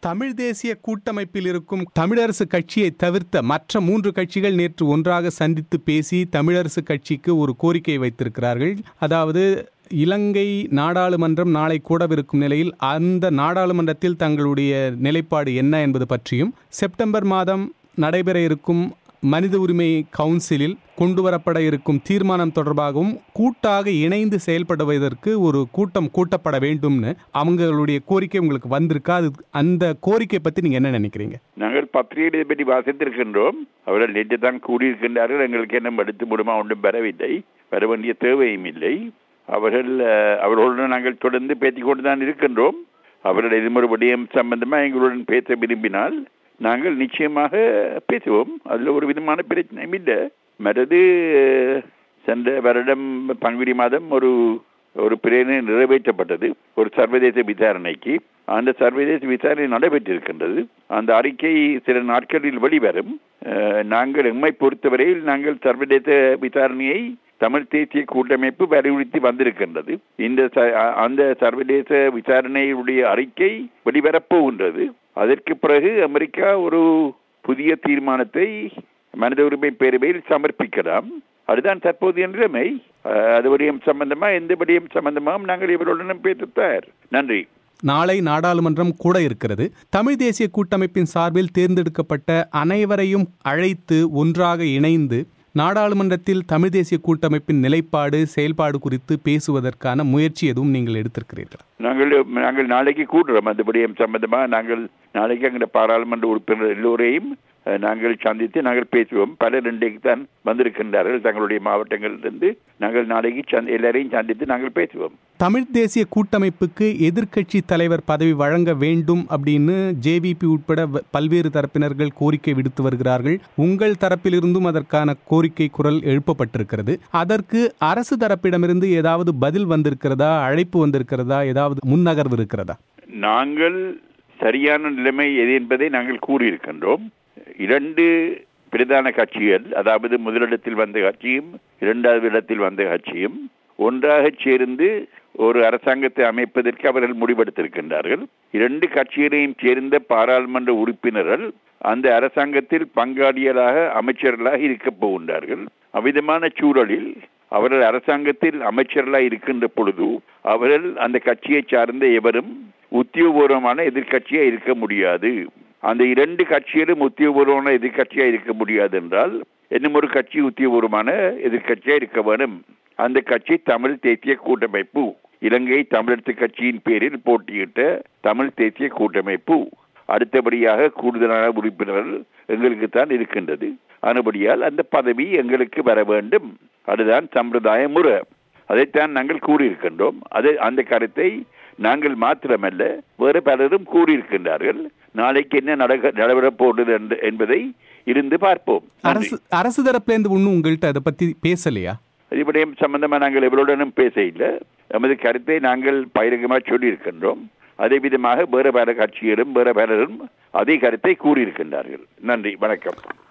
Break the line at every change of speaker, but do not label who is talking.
தமிழ் தேசிய கூட்டமைப்பில் இருக்கும் தமிழரசு கட்சியை தவிர்த்த மற்ற 3 கட்சிகள் நேற்று ஒன்றாக சந்தித்து பேசி தமிழரசு கட்சிக்கு ஒரு கோரிக்கை வைத்திருக்கிறார்கள். அதாவது இலங்கை நாடாளுமன்றம் நாளை கூடவிருக்கும் நிலையில் அந்த நாடாளுமன்றத்தில் தங்களுடைய நிலைப்பாடு என்ன என்பது பற்றியும், செப்டம்பர் மாதம் நடைபெற இருக்கும் மனித உரிமை கவுன்சிலில் கொண்டுவரப்பட இருக்கும் தீர்மானம் தொடர்பாகவும் கூட்டாக இணைந்து செயல்படுவதற்கு ஒரு கூட்டம் கூட்டப்பட வேண்டும்னு அவங்களுடைய கோரிக்கை உங்களுக்கு வந்திருக்கா? அது அந்த கோரிக்கை பற்றி நீங்க என்ன நினைக்கிறீங்க?
நாங்கள் பத்திரிகை பற்றி வாசித்திருக்கின்றோம். அவர்கள் நேற்று தான் கூடியிருக்கின்றார்கள். எங்களுக்கு என்ன எடுத்து முடியுமா ஒன்றும் பெறவில்லை, வர வேண்டிய தேவையும் இல்லை. அவர்களுடன் நாங்கள் தொடர்ந்து பேசிக்கொண்டு தான் இருக்கின்றோம். அவர்கள் எதிர்மறை விடயம் சம்பந்தமாக எங்களுடன் பேச விரும்பினால் நாங்கள் நிச்சயமாக பேசுவோம். அதில் ஒரு விதமான பிரச்சனையும் இல்லை. மற்றது சென்ற வருடம் பங்குனி மாதம் ஒரு பிரேரணை நிறைவேற்றப்பட்டது ஒரு சர்வதேச விசாரணைக்கு. அந்த சர்வதேச விசாரணை நடைபெற்றிருக்கின்றது. அந்த அறிக்கை சில நாட்களில் வெளிவரும். நாங்கள் எம்மை பொறுத்தவரையில் நாங்கள் சர்வதேச விசாரணையை தமிழ் தேசிய கூட்டமைப்பு வலியுறுத்தி வந்திருக்கின்றது. அந்த சர்வதேச விசாரணையுடைய அறிக்கை வெளிவரப்போகின்றது. அதற்கு பிறகு அமெரிக்கா ஒரு புதிய தீர்மானத்தை மனித உரிமை பேரவையில் சமர்ப்பிக்கலாம். அதுதான் தற்போதைய நிலைமை. அது விடயம் சம்பந்தமா எந்த விடயம் சம்பந்தமாகவும் நாங்கள் இவருடனும் பேசுத்தார். நன்றி.
நாளை நாடாளுமன்றம் கூட இருக்கிறது. தமிழ் தேசிய கூட்டமைப்பின் சார்பில் தேர்ந்தெடுக்கப்பட்ட அனைவரையும் அழைத்து ஒன்றாக இணைந்து நாடாளுமன்றத்தில் தமிழ் தேசிய கூட்டமைப்பின் நிலைப்பாடு செயல்பாடு குறித்து பேசுவதற்கான முயற்சி எதுவும் நீங்கள் எடுத்திருக்கிறீர்களா?
நாங்கள் நாளைக்கு கூடுறோம். அந்த விடயம் சம்பந்தமாக நாங்கள் நாளைக்கு அங்கே பாராளுமன்ற உறுப்பினர் எல்லோரையும் நாங்கள் சந்தித்து நாங்கள் பேசுவோம். பலர் இன்றைக்கு தான் வந்திருக்கின்றார்கள் தங்களுடைய மாவட்டங்களிலிருந்து. நாங்கள் நாளைக்கு எல்லாரையும் சந்தித்து நாங்கள் பேசுவோம்.
தமிழ் தேசிய கூட்டமைப்புக்கு எதிர்க்கட்சி தலைவர் பதவி வழங்க வேண்டும் அப்படின்னு ஜேவிபி உட்பட பல்வேறு தரப்பினர்கள் கோரிக்கை விடுத்து வருகிறார்கள். உங்கள் தரப்பிலிருந்தும் அதற்கான கோரிக்கை குரல் எழுப்பப்பட்டிருக்கிறது. அதற்கு அரசு தரப்பிடமிருந்து ஏதாவது பதில் வந்திருக்கிறதா, அழைப்பு வந்திருக்கிறதா, ஏதாவது முன்னகர்வு இருக்கிறதா?
நாங்கள் சரியான நிலைமை எது என்பதை நாங்கள் கூறியிருக்கின்றோம். 2 பிரதான கட்சிகள், அதாவது முதலிடத்தில் வந்த கட்சியும் 2வது இடத்தில் வந்த கட்சியும் ஒன்றாக சேர்ந்து ஒரு அரசாங்கத்தை அமைப்பதற்கு அவர்கள் முடிவெடுத்திருக்கின்றார்கள். 2 கட்சிகளையும் சேர்ந்த பாராளுமன்ற உறுப்பினர்கள் அந்த அரசாங்கத்தில் பங்காளிகளாக அமைச்சர்களாக இருக்கப் போகின்றார்கள். அவ்விதமான சூழலில் அவர்கள் அரசாங்கத்தில் அமைச்சர்களாக இருக்கின்ற பொழுது அவர்கள் அந்த கட்சியை சார்ந்த எவரும் உத்தியோகபூர்வமான எதிர்கட்சியாக இருக்க முடியாது. அந்த 2 கட்சிகளும் உத்தியோகபூர்வமான எதிர்கட்சியாக இருக்க முடியாது என்றால் இன்னும் ஒரு கட்சி உத்தியோகபூர்வமான எதிர்கட்சியாக இருக்க வேண்டும். அந்த கட்சி தமிழ் தேசிய கூட்டமைப்பு, இலங்கை தமிழரசு கட்சியின் பேரில் போட்டியிட்ட தமிழ் தேசிய கூட்டமைப்பு. அடுத்தபடியாக கூடுதலான உறுப்பினர்கள் எங்களுக்கு தான் இருக்கின்றது. அதுபடியால் அந்த பதவி எங்களுக்கு வர வேண்டும். அதுதான் சம்பிரதாய முறை. அதைத்தான் நாங்கள் கூறியிருக்கின்றோம். அந்த கருத்தை நாங்கள் மாத்திரமல்ல வேறு பலரும் கூறியிருக்கின்றார்கள். நாளைக்கு என்ன நடைபெறப் போகிறது என்பதை இருந்து பார்ப்போம்.
அரசு தரப்பிலிருந்து ஒன்றும் உங்கள்கிட்ட அதை பற்றி பேசலையா?
இதுபடியும் சம்பந்தமாக நாங்கள் எவருடனும் பேச இல்லை. நமது கருத்தை நாங்கள் பகிரங்கமாக சொல்லியிருக்கின்றோம். அதே விதமாக வேறு பல கட்சிகளும் வேறு பலரும் அதே கருத்தை கூறியிருக்கின்றார்கள். நன்றி, வணக்கம்.